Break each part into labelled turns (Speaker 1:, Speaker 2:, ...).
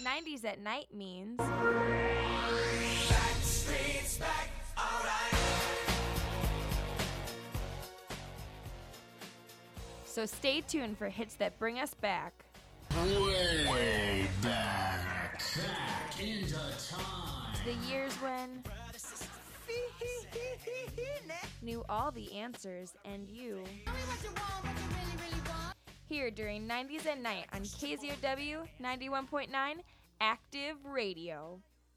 Speaker 1: 90s at night means
Speaker 2: Backstreet's back, alright.
Speaker 1: so stay tuned for hits that bring us back.
Speaker 3: Way back into time.
Speaker 1: To the years when knew all the answers and you. Here during 90s at night on KZOW 91.9 Active Radio.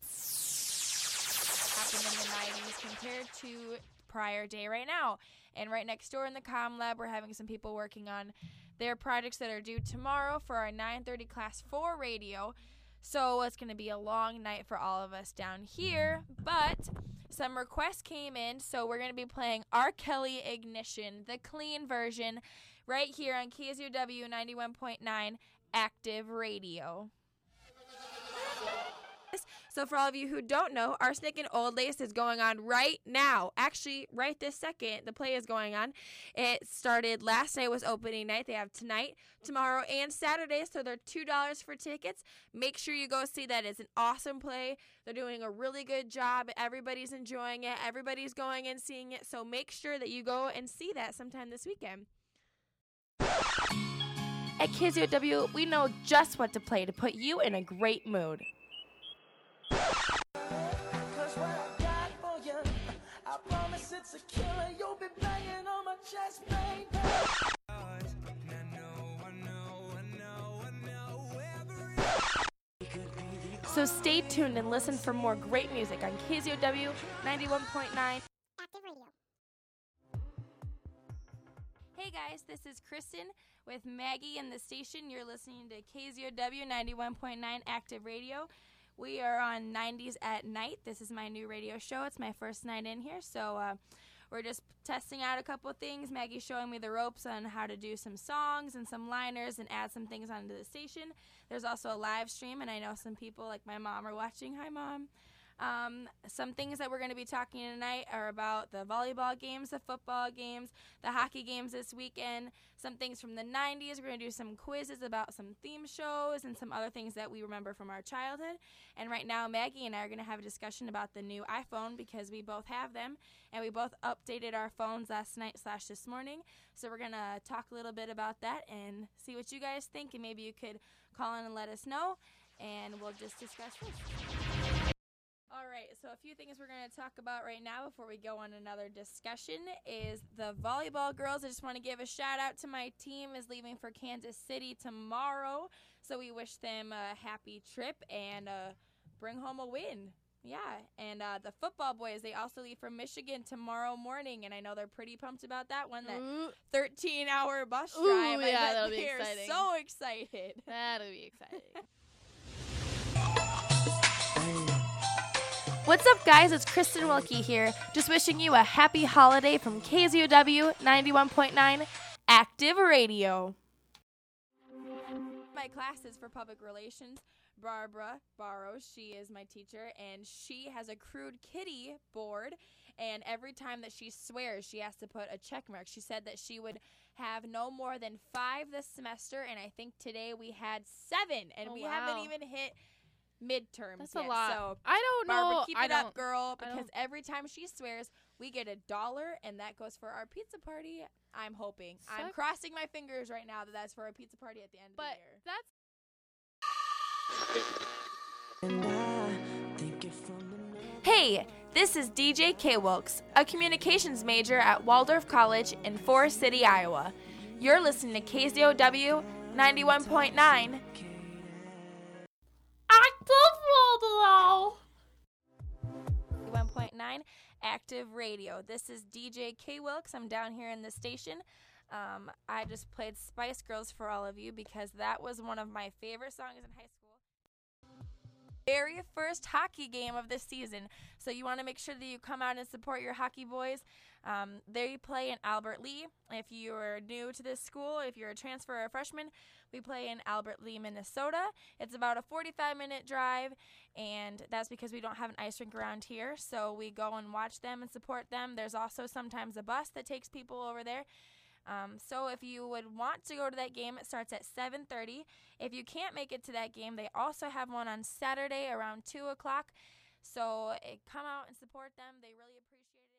Speaker 1: Happened in the 90s compared to prior day right now. And right next door in the comm lab, we're having some people working on their projects that are due tomorrow for our 9:30 Class 4 radio. So it's going to be a long night for all of us down here. But some requests came in, so we're going to be playing R. Kelly Ignition, the clean version, right here on KZOW 91.9 Active Radio. So for all of you who don't know, Arsenic and Old Lace is going on right now. Actually, right this second, the play is going on. It started last night, was opening night. They have tonight, tomorrow, and Saturday, so they're $2 for tickets. Make sure you go see that. It's an awesome play. They're doing a really good job. Everybody's enjoying it. Everybody's going and seeing it, so make sure that you go and see that sometime this weekend. At KZOW, we know just what to play to put you in a great mood.
Speaker 2: Cause what I got for you, I promise it's a killer. You'll be banging on my chest, baby.
Speaker 1: So stay tuned and listen for more great music on KZOW 91.9
Speaker 4: Active Radio.
Speaker 1: Hey guys, this is Kristen with Maggie and the station. You're listening to KZOW 91.9 Active Radio. We are on 90s at night. This is my new radio show. It's my first night in here, so we're just testing out a couple of things. Maggie's showing me the ropes on how to do some songs and some liners and add some things onto the station. There's also a live stream, and I know some people like my mom are watching. Hi, Mom. Some things that we're going to be talking tonight are about the volleyball games, the football games, the hockey games this weekend, some things from the 90s. We're going to do some quizzes about some theme shows and some other things that we remember from our childhood. And right now, Maggie and I are going to have a discussion about the new iPhone because we both have them, and we both updated our phones last night / this morning. So we're going to talk a little bit about that and see what you guys think, and maybe you could call in and let us know, and we'll just discuss this. All right, so a few things we're going to talk about right now before we go on another discussion is the volleyball girls. I just want to give a shout out to my team is leaving for Kansas City tomorrow, so we wish them a happy trip and bring home a win. Yeah, and the football boys, they also leave for Michigan tomorrow morning, and I know they're pretty pumped about that one, that 13-hour bus drive.
Speaker 5: Yeah, that'll be
Speaker 1: they're
Speaker 5: exciting.
Speaker 1: so excited.
Speaker 5: That'll be exciting.
Speaker 1: What's up, guys? It's Kristen Wilkie here, just wishing you a happy holiday from KZOW 91.9 Active Radio. My classes for public relations, Barbara Barrows, she is my teacher, and she has a crude kitty board, and every time that she swears, she has to put a check mark. She said that she would have no more than 5 this semester, and I think today we had 7, and we haven't even hit midterms.
Speaker 5: That's
Speaker 1: yet.
Speaker 5: a lot.
Speaker 1: So
Speaker 5: I don't know.
Speaker 1: Barbara, keep it up, girl,
Speaker 5: I
Speaker 1: because
Speaker 5: don't-
Speaker 1: every time she swears, we get $1, and that goes for our pizza party. I'm hoping. I'm crossing my fingers right now that that's for our pizza party at the end of the
Speaker 5: But
Speaker 1: year.
Speaker 5: that's
Speaker 1: Hey, this is DJ K. Wilkes, a communications major at Waldorf College in Forest City, Iowa. You're listening to KZOW 91.9. Active Radio. 1.9 Active Radio. This is DJ K. Wilkes. I'm down here in the station. I just played Spice Girls for all of you because that was one of my favorite songs in high school. Very first hockey game of this season. So you want to make sure that you come out and support your hockey boys. They play in Albert Lee. If you are new to this school, if you're a transfer or a freshman, we play in Albert Lee, Minnesota. It's about a 45-minute drive, and that's because we don't have an ice rink around here. So we go and watch them and support them. There's also sometimes a bus that takes people over there. So if you would want to go to that game, it starts at 7:30. If you can't make it to that game, they also have one on Saturday around 2 o'clock. So come out and support them. They really appreciate it.